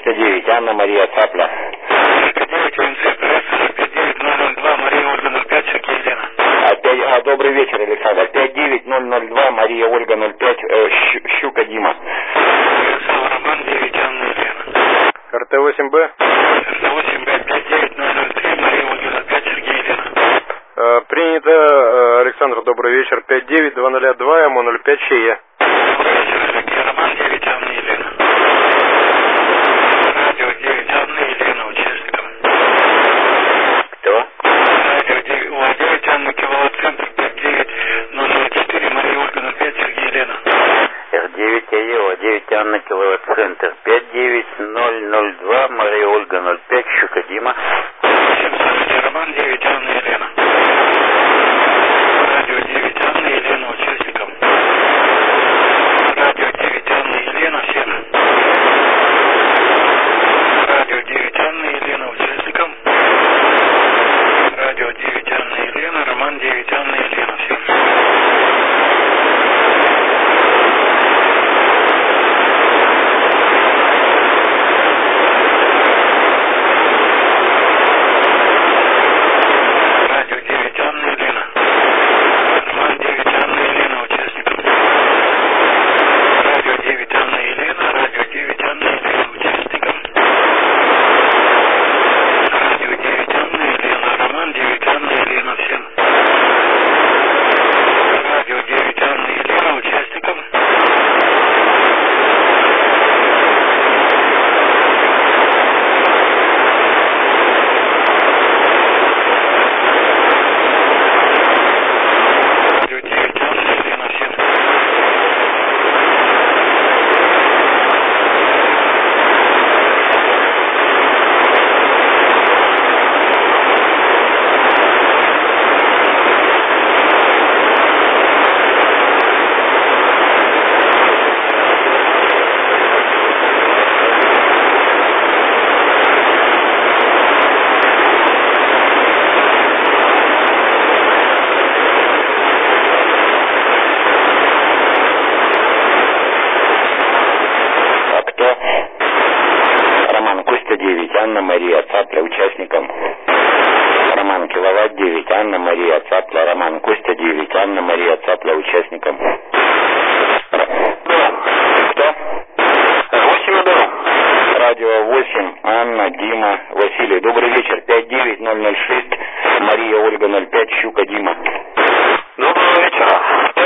Костя 9, Анна Мария Цапля. 59 УНЦ, профессор, 59002, Мария Ольга 05, Сергей Елена. Добрый вечер, Александр. 59002, Мария Ольга 05, Щука Дима. Роман 9, Анна Елена. РТ-8Б. РТ-8Б, 59003, Мария Ольга 05, Сергей Елена. Принято, Александр, добрый вечер. 59202, ему 05, ЧЕ. Добрый вечер, Сергей Роман 9, Анна Елена. Радио 9, Анна Елена, участникам. Кто? Радио 9, Анна, киловатт-центр, 59004, Мария Ольга 05, Сергей Елена. Р9 АЕО, 9 Анна киловатт-центр, 59002, Мария Ольга 05, Щука Дима. Роман 9, Анна Елена. Радио 9, Анна Елена, участникам. Радио 9, Анна Елена, всем. Радио 9, Анна Елена, участникам. Радио 9, Анна Елена, Роман 9, Анна Елена, всем. Анна Мария Цапля, участникам. Роман киловатт 9, Анна Мария Цапля, Роман Костя 9, Анна Мария Цапля, участникам. Кто? 8 ударов. Радио 8, Анна, Дима, Василий. Добрый вечер. 59006, Мария Ольга 05, Щука Дима. Доброго вечера.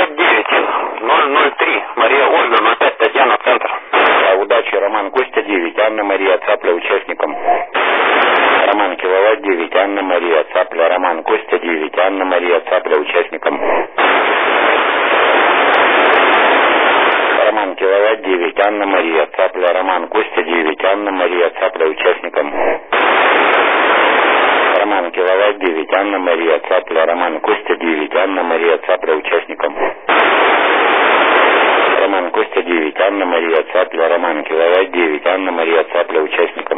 59003, Мария Ольга 05, Татьяна, центр. Удачи, Роман Костя 9, Анна Мария Цапля, участникам. Роман киловатт 9, Анна Мария Цапля, Роман Костя 9, Анна Мария Цапля, участникам. Роман киловатт 9, Анна Мария Цапля, Роман Костя 9, Анна Мария Цапля, участникам. Роман киловатт 9, Анна Мария Цапля, Роман Костя 9, Анна Мария Цапля, участникам. Роман Костя 9, Анна Мария Цапля, Роман киловатт 9, Анна Мария Цапля, участникам.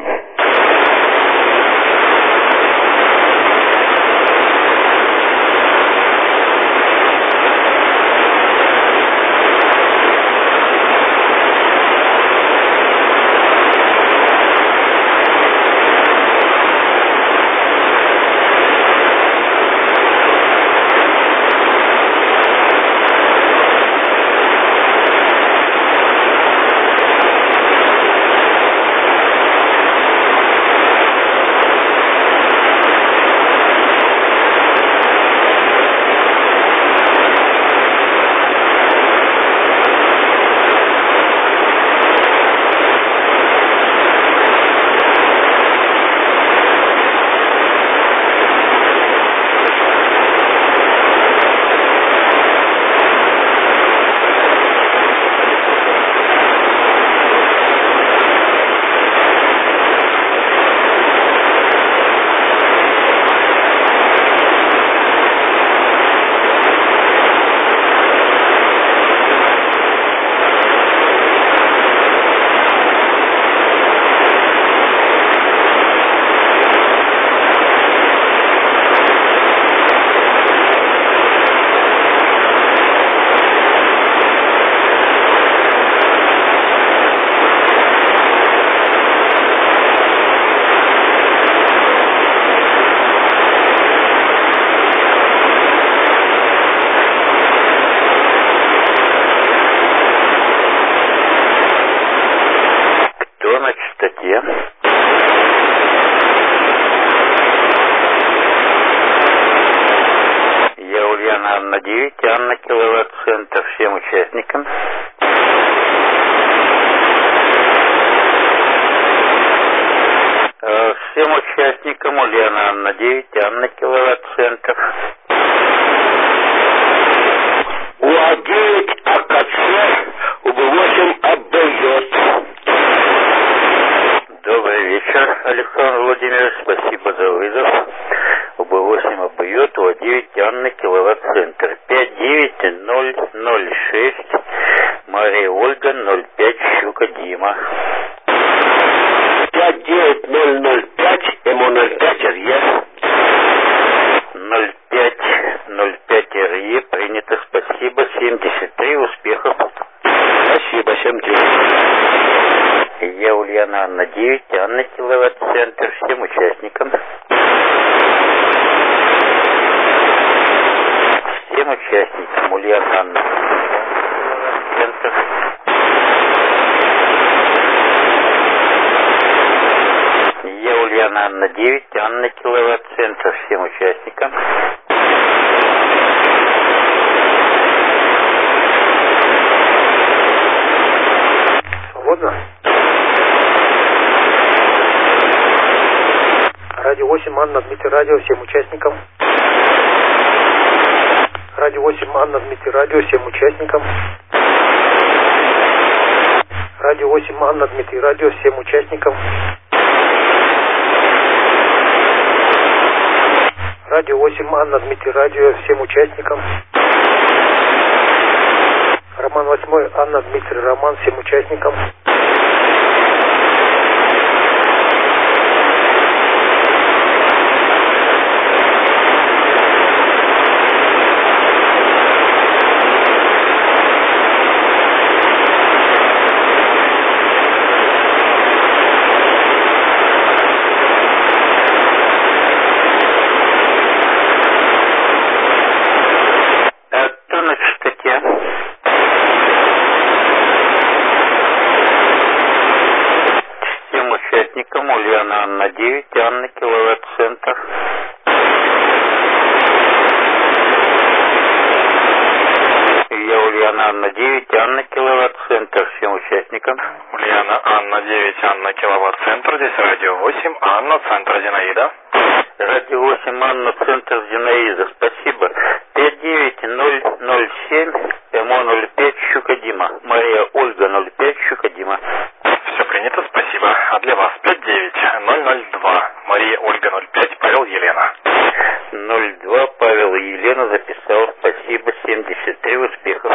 где? Я Ульяна Анна 9, Анна киловатт-центр всем участникам. Всем участникам Ульяна Анна 9, Анна киловатт-центр. УА-9 АКЦ, УБ-8 отдает. Добрый вечер, Александр Владимирович, спасибо за вызов. УБ-8 отдает, УА-9 Анна киловатт-центр. 59006, Мария Ольга, 05 Щука Дима. 59005, МО-05 РЕ. 05 РЕ, принято, спасибо. 73, успехов. Спасибо, 73. Я Ульяна Анна 9, Анна киловатт-центр всем участникам. Всем участникам Ульяна Анна киловатт-центр. Я Ульяна Анна 9, Анна киловатт-центр всем участникам. Свободно? Радио 8, Анна, Дмитрий, радио всем участникам. Радио 8, Анна, Дмитрий, радио всем участникам. Радио 8, Анна, Дмитрий, радио всем участникам. Радио 8, Анна, Дмитрий, радио всем участникам. Роман 8, Анна, Дмитрий, Роман всем участникам. Ульяна Анна 9, Анна киловатт-центр. Я Ульяна Анна 9, Анна киловатт-центр всем участникам. Ульяна Анна 9, Анна киловатт-центр. Здесь радио 8, Анна, центр Зинаида. Радио 8, Анна, центр Зинаида. Спасибо. 59007, МО-05 Щука Дима. Мария Ольга, 05 Щука Дима. Все принято, спасибо. А для вас 59002, Мария Ольга, 05, Павел, Елена. 02, Павел и Елена записал. Спасибо. 73, успехов.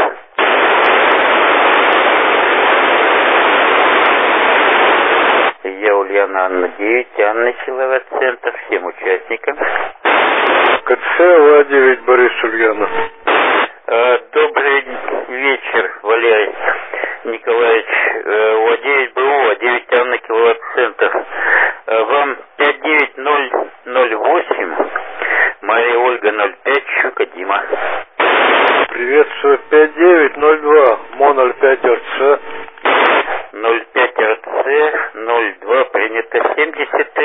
Я Ульяна Анна 9, Анна киловатт-центр всем участникам. КЦ УА-9, Борис Ульяна. Добрый вечер, Валерий Николаевич. УА-9 БУ, УА-9 Анна киловатт-центр. Вам 59008, Мария Ольга, 05 Щука Дима. Приветствую, 5902, МО-05 РЦ. 05 РЦ, 02, принято. 73.